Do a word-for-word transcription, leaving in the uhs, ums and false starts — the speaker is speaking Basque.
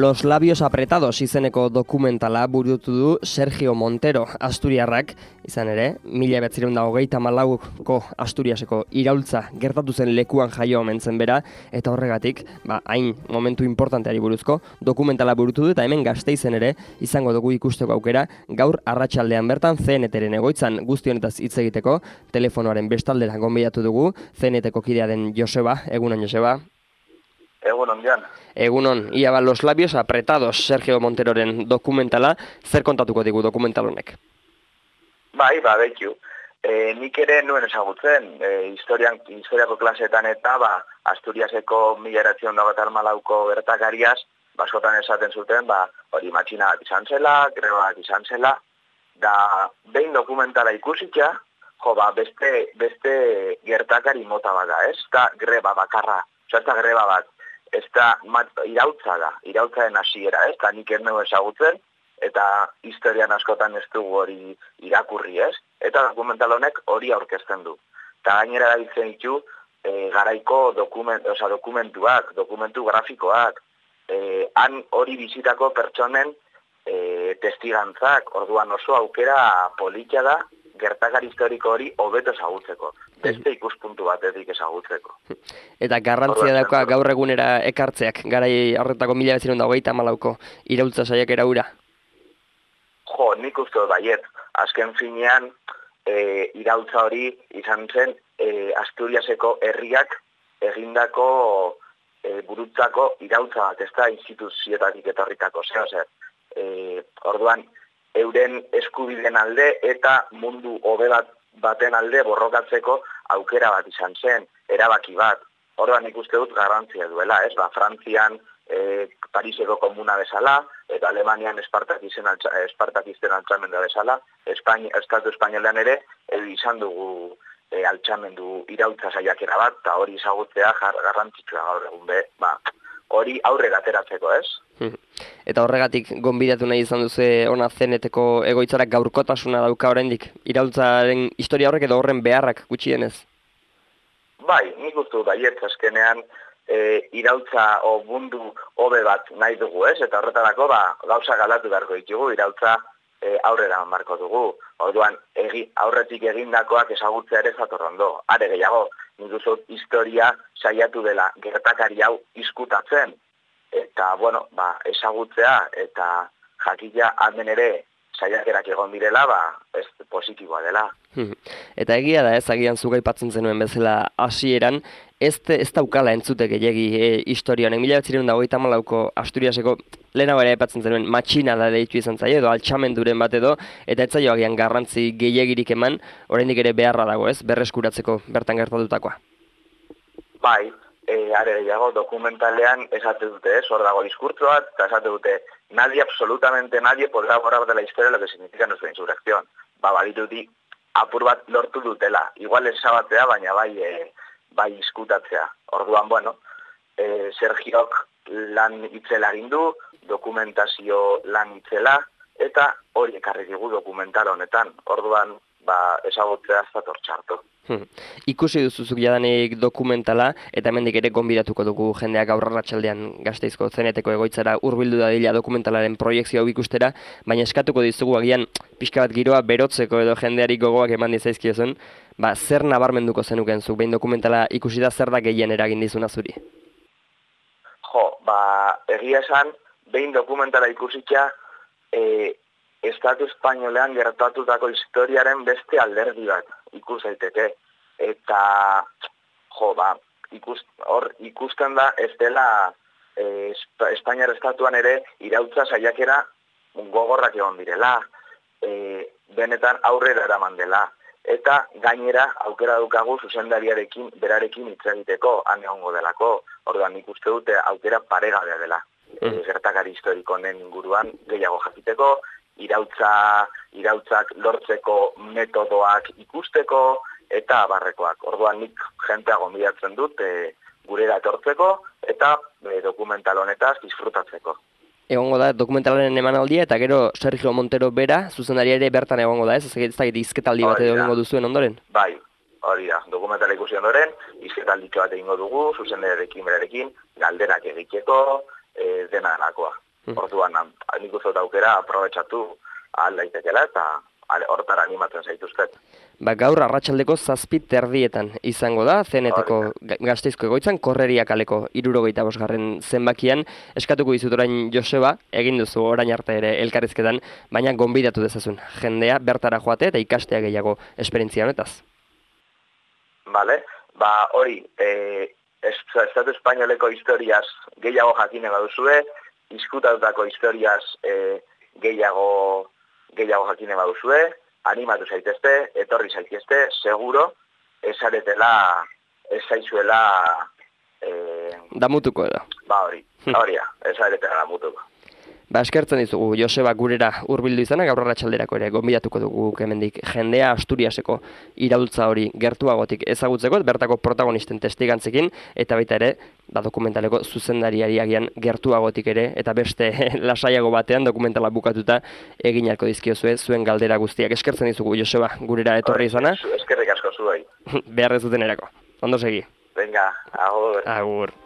Los labios apretados izeneko dokumentala burutu du Sergio Montero, asturiarrak, izan ere, mila bederatziehun eta hogeita hamalauko Asturiaseko iraultza gertatu zen lekuan jaio omen zen bera, eta horregatik, ba, hain momentu importanteari buruzko dokumentala burutu du, eta hemen Gasteizen ere izango dugu ikusteko aukera, gaur arratsaldean bertan C N T-ren egoitzan guzti honetaz hitz egiteko, telefonoaren bestaldera gonbidatu dugu, C N T-ko kidea den Joseba, egunon Joseba. Egunon, Jan. Egunon, ia ba, Los labios apretados Sergio Monteroren dokumentala, zer kontatuko digu dokumental honek? Bai, ba, behitu. E, nik ere nuen ezagutzen, e, historian, historiako klasetan eta ba, Asturiaseko mila bederatziehun eta hogeita hamalauko gertakariaz, baskotan esaten zuten, ba, hori matxina bat izan zela, grebak izan zela, da behin dokumentala ikusitza, jo, ba, beste, beste gertakari mota bat da, ez? Da greba bakarra, oza, ez da greba bat. Ez da irautza da, irautzaren hasiera, ez? Eta nik erneu ezagutzen, eta historian askotan ez dugu hori irakurri, ez? Eta dokumental honek hori aurkezten du. Eta gainera erabiltzen ditu e, garaiko dokument, oza, dokumentuak, dokumentu grafikoak, e, han hori bizitako pertsonen e, testigantzak, orduan oso aukera politia da, gertakari historiko hori hobeto ezagutzeko. Beste ikuspuntu batetik ezagutzeko. Eta garrantzia dauka gaur egunera ekartzeak, garai horretako mila bederatziehun eta hogeita hamalauko iraultza saiakera hura? Jo, nik uste dut baiet. Azken finean, e, iraultza hori izan zen e, Asturiaseko herriak egindako e, burutzako iraultza bat, ez da instituzioetatik etorritako, zer, zer. E, orduan, euren eskubideen alde eta mundu hobe bat baten alde borrokatzeko aukera bat izan zen, erabaki bat. Orduan nik uste dut garrantzia duela, ez? Ba, Frantzian e, Pariseko komuna bezala, eta Alemanian Espartakisten altxamendu bezala, Espaini, Estatu Espainolean ere, e, izan dugu e, altxamendu iraultza saiakera bat, eta hori ezagutzea garrantzitsua gaur egun be, ba, hori aurrera ateratzeko, ez? Eta horregatik gonbidatu nahi izan duzu ona C N T-ko egoitzarak gaurkotasuna dauka oraindik iraultzaren historia horrek edo horren beharrak gutxienez? Bai, nik uste dut baietz azkenean e, iraultza o mundu hobe bat nahi dugu, ez? Eta horretarako ba, gauza galatu beharko ditugu, iraultza e, aurrera marko dugu. Orduan, egi, aurretik egindakoak ezagutzea ere zatorrondo. Are gehiago, nik uste dut historia saiatu dela gertakari hau izkutatzen. Eta, bueno, ba, ezagutzea eta jakila hemen ere saiakerak egon direla, ba, ez positiboa dela. Eta egia da ez, agian zuga aipatzen zenuen bezala hasieran, ez, ez daukala entzute gehiegi e, historia honek. Mila bederatziehun eta hogeita hamalauko Asturiaseko lehenago ere aipatzen zenuen matxina da deitu izan zaio, edo altxamenduren bat edo, eta ez zaio agian garrantzi gehiegirik eman, oraindik ere beharra dago ez, berreskuratzeko bertan gertatutakoa. Bai. E, are gehiago, dokumentalean esate dute, ez, hor dago diskurtso bat, eta esate dute, nadie, absolutamente nadie, podrá borrar de la historia lo que significa nuestra insurrección. Ba, badirudi, apur bat lortu dutela. Igual esabatzea, baina bai, e, bai izkutatzea. Orduan, bueno, e, Sergiok lan itzela gindu, dokumentazio lan itzela, eta hori ekarri digu dokumental honetan. Orduan, ba, esagotzea ez dator txarto. Hmm. Ikusi duzuzuk jadanik dokumentala, eta hemendik ere gonbidatuko dugu jendeak gaur arratsaldean Gasteizko C N T-ko egoitzara hurbildu dadila dokumentalaren proiekzio hau ikustera, baina eskatuko dizugu agian pixka bat giroa berotzeko edo jendeari gogoak eman dizaizkiozun, ba, zer nabarmenduko zenuken zuk, behin dokumentala ikusi da zer da gehien eragin dizuna zuri? Jo, ba, egia esan, behin dokumentala ikusitza, e, Estatu Espainolean gertatutako historiaren beste alderdi bat ikus daiteke. Eta, jo, ba, ikus, hor ikusten da ez dela e, Espainiar Estatuan ere irautza saiakera gogorrak egon direla, e, benetan aurrera eraman dela. Eta gainera aukera dukagu zuzendariarekin, berarekin hitz egiteko, han egongo delako. Orduan ikuste dute aukera paregabea dela. E, gertakari historiko honen inguruan gehiago jakiteko, irautza, irautzak lortzeko metodoak ikusteko eta barrekoak. Orduan nik jentea gonbidatzen dut e, gurera etortzeko eta e, dokumental honetaz disfrutatzeko. Egongo da dokumentalaren emanaldia eta gero Sergio Montero bera, zuzendaria ere bertan egongo da, ez? Ez da izketaldi bat egongo duzuen ondoren? Bai, hori da. Dokumentala ikusi ondoren, izketalditxo bat egingo dugu, zuzendariarekin berarekin, galderak egiteko, e, dena delakoa. Orduan, nik uste dut aukera aprobetxatu ahal daitekela eta hortara animatzen zaituztet. Ba, gaur arratsaldeko zazpi terdietan izango da, zeneteko Gasteizko egoitzan, Korreria kaleko hirurogeita bosgarren zenbakian. Eskatuko dizut orain Joseba, egin duzu orain arte ere elkarrizketan, baina gonbidatu dezazun jendea bertara joate eta ikastea gehiago esperientzia honetaz. Bale, ba hori, e, Estatu Espainoleko historiaz gehiago jakine baduzue, izkutatutako historiaz e, gehiago gehiago jakine baduzue, animatu zaitezte, etorri zaitezte, seguro, esaretela, esaizuela... Eh, damutuko edo. Ba hori, hori da, esaretela damutuko. Ba, eskertzen dizugu, Joseba gurera hurbildu izana, gaur arratsalderako ere gonbidatuko dugu hemendik jendea Asturiaseko iraultza hori gertuagotik ezagutzeko, bertako protagonisten testigantzekin, eta baita ere, ba, dokumentaleko zuzendariari agian gertuagotik ere, eta beste lasaiago batean dokumentala bukatuta egin ahalko dizkiozue zuen galdera guztiak. Eskertzen dizugu, Joseba, gurera etorri izana. Eskerrik asko zuei. Behar ez duten erako. Ondo segi. Venga, agur. Agur.